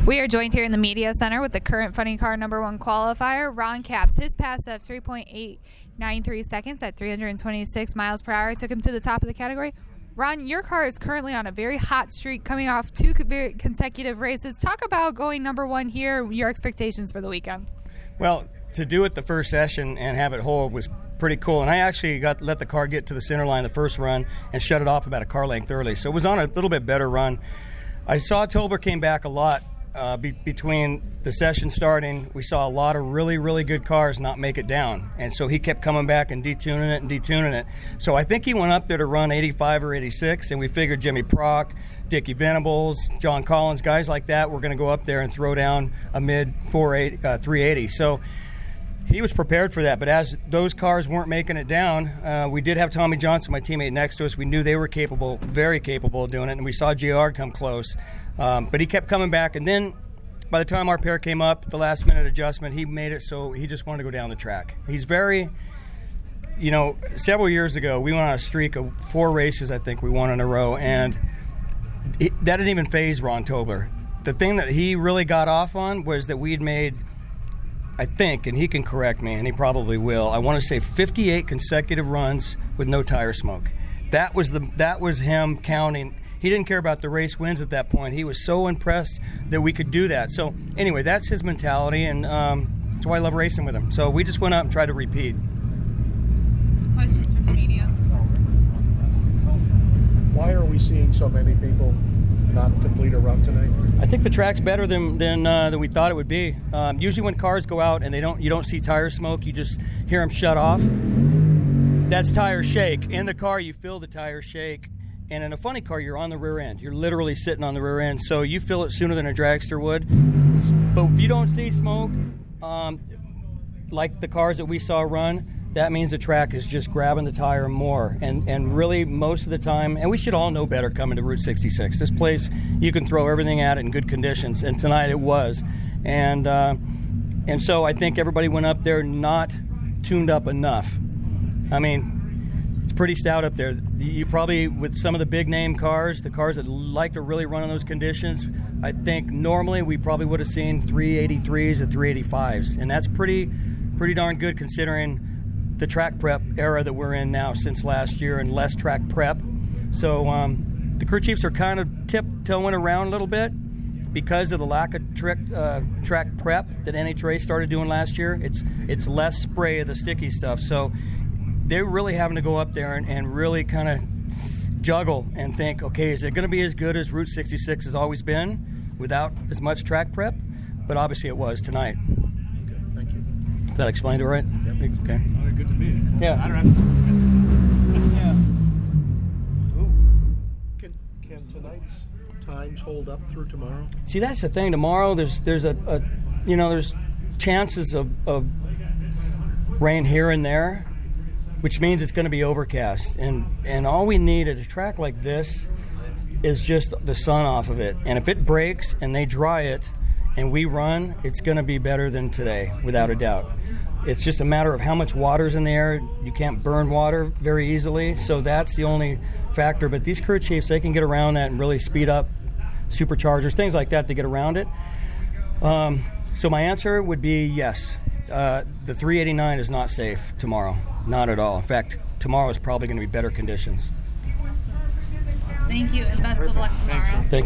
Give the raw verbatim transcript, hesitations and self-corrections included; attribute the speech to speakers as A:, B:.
A: We are joined here in the Media Center with the current Funny Car number one qualifier, Ron Capps. His pass of three point eight nine three seconds at three hundred twenty-six miles per hour took him to the top of the category. Ron, your car is currently on a very hot streak, coming off two very consecutive races. Talk about going number one here, your expectations for the weekend.
B: Well, to do it the first session and have it hold was pretty cool. And I actually got let the car get to the center line the first run and shut it off about a car length early. So it was on a little bit better run. I saw Tolbert came back a lot. Uh, be, between the session starting, we saw a lot of really, really good cars not make it down. And so he kept coming back and detuning it and detuning it. So I think he went up there to run eighty-five or eighty-six, and we figured Jimmy Prock, Dickie Venables, John Collins, guys like that were going to go up there and throw down a mid four eighty, uh, three eighty. So he was prepared for that. But as those cars weren't making it down, uh, we did have Tommy Johnson, my teammate next to us. We knew they were capable, very capable of doing it, and we saw J R come close. Um, but he kept coming back, and then by the time our pair came up, the last minute adjustment, he made it so he just wanted to go down the track. He's very, you know, several years ago, we went on a streak of four races, I think we won in a row, and it, that didn't even faze Ron Tobler. The thing that he really got off on was that we'd made, I think, and he can correct me, and he probably will, I want to say fifty-eight consecutive runs with no tire smoke. That was the that was him counting. He didn't care about the race wins at that point. He was so impressed that we could do that. So anyway, that's his mentality, and um, that's why I love racing with him. So we just went out and tried to repeat.
A: Questions from the media?
C: Why are we seeing so many people not complete a run tonight?
B: I think the track's better than than, uh, than we thought it would be. Um, usually when cars go out and they don't, you don't see tire smoke, you just hear them shut off. That's tire shake. In the car, you feel the tire shake. And in a funny car, you're on the rear end. You're literally sitting on the rear end, so you feel it sooner than a dragster would. But if you don't see smoke, um, like the cars that we saw run, that means the track is just grabbing the tire more. And, and really, most of the time, and we should all know better coming to Route sixty-six. This place, you can throw everything at it in good conditions, and tonight it was. And, uh, and so I think everybody went up there not tuned up enough. I mean, it's pretty stout up there. You probably, with some of the big name cars, the cars that like to really run in those conditions, I think normally we probably would have seen three eighty-threes and three eighty-fives. And that's pretty pretty darn good considering the track prep era that we're in now since last year and less track prep. So um, the crew chiefs are kind of tiptoeing around a little bit because of the lack of trick, uh, track prep that N H R A started doing last year. It's, it's less spray of the sticky stuff. So they're really having to go up there and, and really kind of juggle and think, okay, is it going to be as good as Route sixty-six has always been without as much track prep? But obviously it was tonight.
C: Okay, thank you.
B: Did that explain it right?
C: Yep.
B: Okay.
D: Sounded good to me.
B: Yeah.
D: I don't have to.
B: Yeah.
C: Can, can tonight's times hold up through tomorrow?
B: See, that's the thing. Tomorrow there's there's a, a you know, there's chances of, of rain here and there, which means it's going to be overcast. And, and all we need at a track like this is just the sun off of it. And if it breaks and they dry it and we run, it's going to be better than today, without a doubt. It's just a matter of how much water's in the air. You can't burn water very easily, so that's the only factor. But these crew chiefs, they can get around that and really speed up superchargers, things like that to get around it. Um, so my answer would be yes. Uh, the three eighty-nine is not safe tomorrow. Not at all. In fact, tomorrow is probably going to be better conditions.
A: Thank you, and best of luck tomorrow.
B: Thank